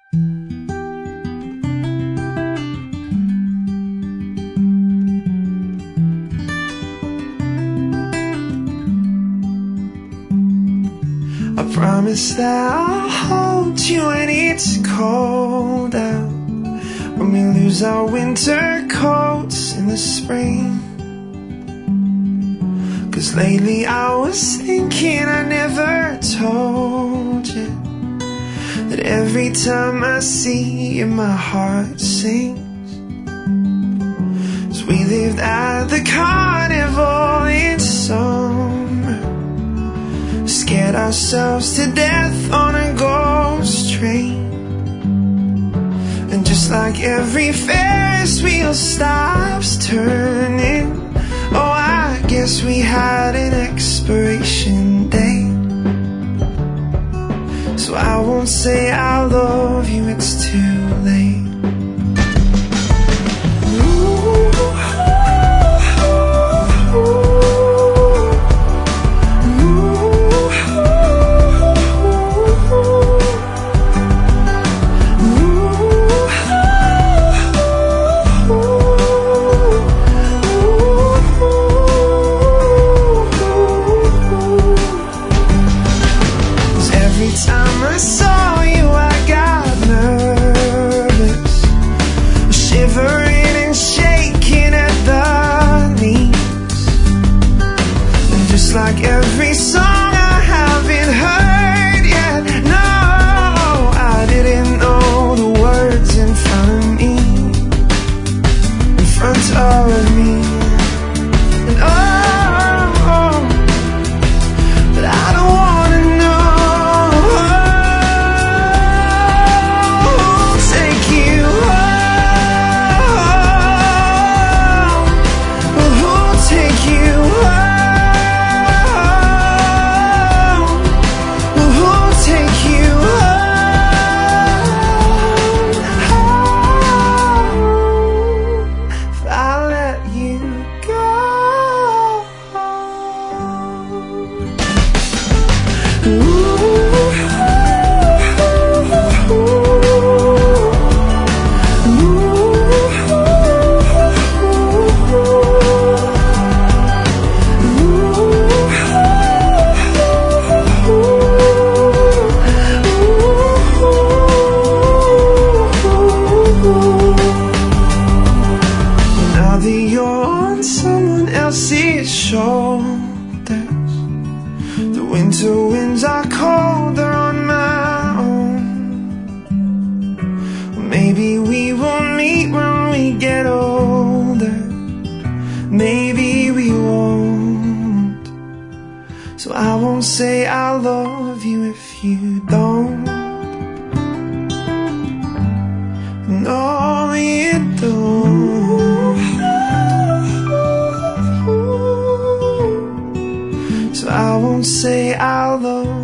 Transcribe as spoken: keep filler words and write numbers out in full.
I promise that I'll hold you when it's cold out, when we lose our winter coats in the spring. 'Cause lately I was thinking I never told you that every time I see you my heart sings. 'Cause we lived at the carnival in summer, scared ourselves to death on a ghost train. And just like every Ferris wheel stops turning, oh, I guess we had an expiration date. So I won't say I love you, it's too late. Every time I saw you I got nervous, shivering and shaking at the knees. And just like every song I haven't heard yet, no, I didn't know the words in front of me, in front of me. And oh, oh but I don't wanna know. Someone else's shoulders, the winter winds are colder on my own. Maybe we will meet when we get older, maybe we won't. So I won't say I love you if you don't. No, you don't. I won't say I love